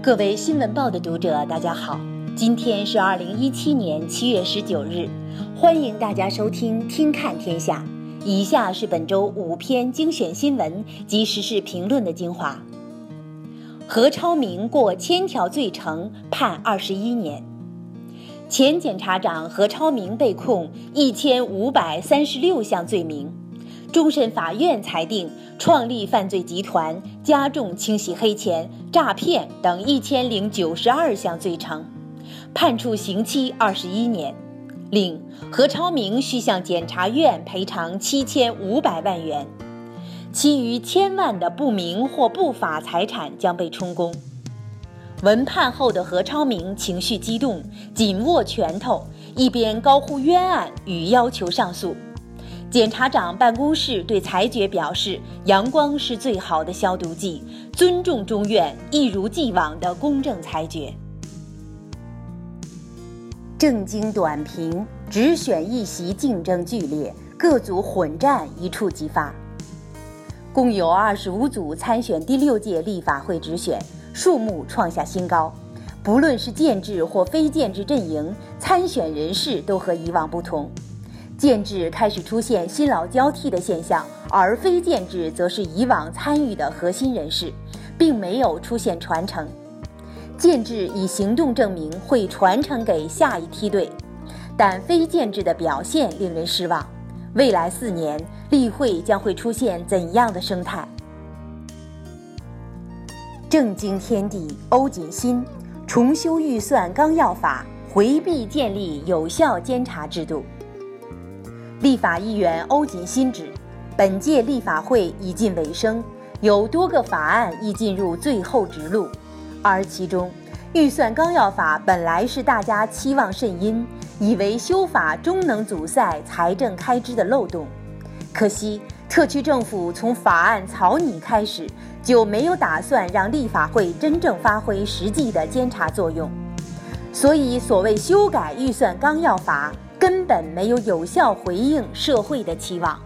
各位新闻报的读者，大家好，今天是2017年7月19日，欢迎大家收听《听看天下》。以下是本周5篇精选新闻及时事评论的精华。何超明过1000条罪成，判21年。前检察长何超明被控1536项罪名，终审法院裁定创立犯罪集团、加重清洗黑钱、诈骗等1092项罪成，判处刑期21年。另何超明需向检察院赔偿7500万元，其余1000万的不明或不法财产将被充公。闻判后的何超明情绪激动，紧握拳头，一边高呼冤案与要求上诉。检察长办公室对裁决表示，阳光是最好的消毒剂，尊重中院一如既往的公正裁决。政经短评，直选议席竞争剧烈，各组混战一触即发。共有25组参选第6届立法会直选，数目创下新高。不论是建制或非建制阵营，参选人士都和以往不同。建制开始出现新老交替的现象，而非建制则是以往参与的核心人士，并没有出现传承。建制以行动证明会传承给下一梯队，但非建制的表现令人失望。未来4年，立会将会出现怎样的生态？政经天地欧锦新重修预算纲要法，回避建立有效监察制度。立法议员欧锦新指，本届立法会已近尾声，有多个法案已进入最后直路，而其中预算纲要法本来是大家期望甚殷，以为修法终能阻塞财政开支的漏洞。可惜特区政府从法案草拟开始就没有打算让立法会真正发挥实际的监察作用，所以所谓修改预算纲要法根本没有有效回应社会的期望。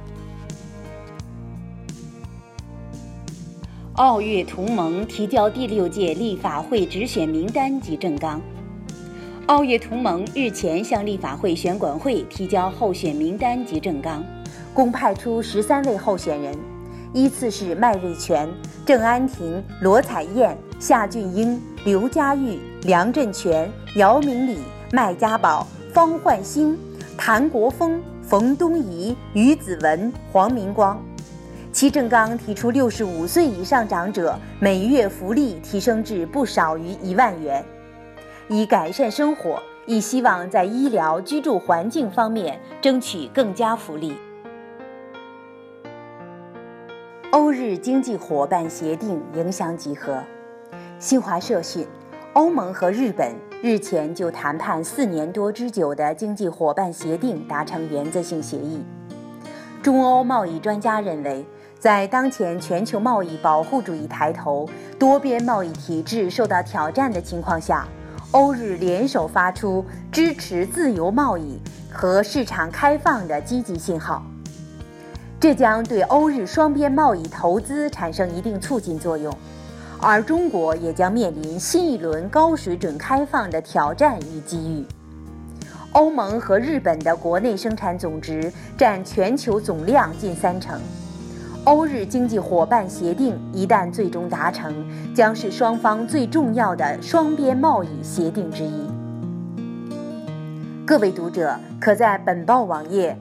澳粤同盟提交第6届立法会直选名单及政纲。澳粤同盟日前向立法会选管会提交候选名单及政纲，共派出13位候选人，依次是麦瑞全、郑安婷、罗彩燕、夏俊英、刘佳玉、梁振全、姚明礼、麦家宝、方焕兴、谭国峰、冯东仪、于子文、黄明光。其政纲提出65岁以上长者每月福利提升至不少于1万元，以改善生活，亦希望在医疗、居住环境方面争取更加福利。欧日经济伙伴协定影响几何？新华社讯，欧盟和日本日前就谈判4年多之久的经济伙伴协定达成原则性协议。中欧贸易专家认为，在当前全球贸易保护主义抬头、多边贸易体制受到挑战的情况下，欧日联手发出支持自由贸易和市场开放的积极信号，这将对欧日双边贸易投资产生一定促进作用，而中国也将面临新一轮高水准开放的挑战与机遇。欧盟和日本的国内生产总值占全球总量近30%。欧日经济伙伴协定一旦最终达成，将是双方最重要的双边贸易协定之一。各位读者可在本报网页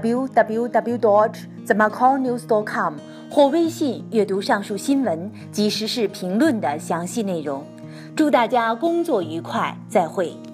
www.themacaronews.com 或微信阅读上述新闻及时事评论的详细内容。祝大家工作愉快，再会。